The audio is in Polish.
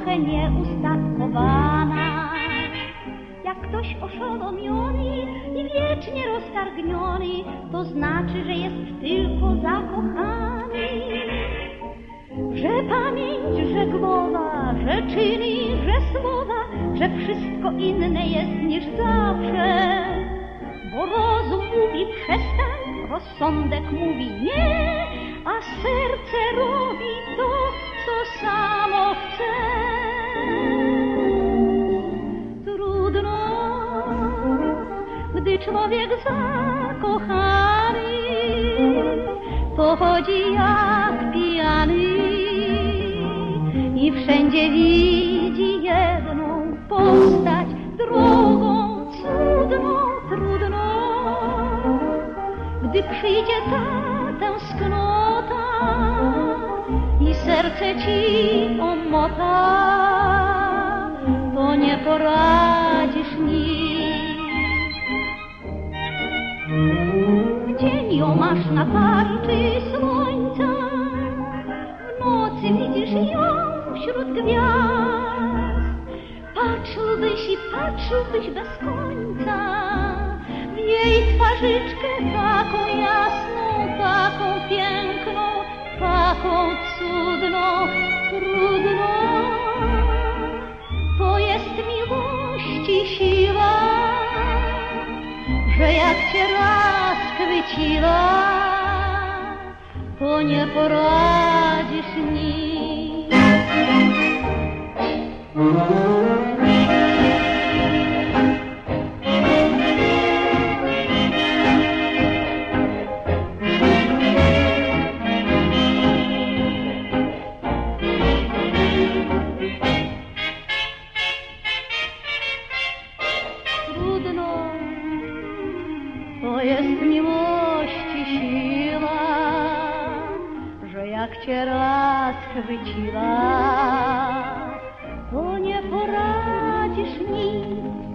trochę nieustatkowana. Jak ktoś oszolomiony i wiecznie roztargniony, to znaczy, że jest tylko zakochany. Że pamięć, że głowa, że czyny, że słowa, że wszystko inne jest niż zawsze. Bo rozum mówi przestań, rozsądek mówi nie, a serce robi to, co samo chce. Trudno, gdy człowiek zakochany, to chodzi jak pijany i wszędzie widzi jedną postać, drogą cudną, trudną. Gdy przyjdzie ta tęsknota i serce ci omota, to nie poradzisz nic. W dzień ją masz na tarczy słońca, w nocy widzisz ją wśród gwiazd. Patrzyłbyś bez końca w jej twarzyczkę taką jasną, taką piękną, taką cudną, trudną. To jest miłości siła, że jak cię raz chwyciła, to nie poradzisz nic. To jest miłości siła, że jak cię raz chwyciła, to nie poradzisz nic.